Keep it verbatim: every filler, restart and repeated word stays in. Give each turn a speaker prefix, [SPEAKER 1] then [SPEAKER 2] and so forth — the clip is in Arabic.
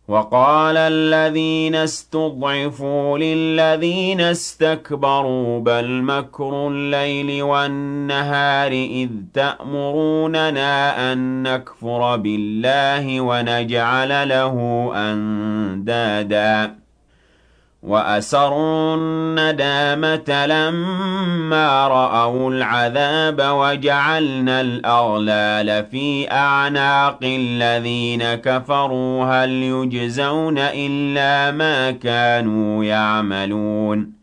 [SPEAKER 1] وَقَالَ الَّذِينَ اسْتُضْعِفُوا لِلَّذِينَ اسْتَكْبَرُوا بَلْ مَكْرُ اللَّيْلِ وَالنَّهَارِ إِذْ تَأْمُرُونَنَا أَن نَّكْفُرَ بِاللَّهِ وَنَجْعَلَ لَهُ أَندَادًا ۚ وَأَسَرُّوا النَّدَامَةَ لَمَّا رَأَوُا الْعَذَابَ وَجَعَلْنَا الْأَغْلَالَ فِي أَعْنَاقِ الَّذِينَ كَفَرُوا هَلْ يُجْزَوْنَ إِلَّا مَا كَانُوا يَعْمَلُونَ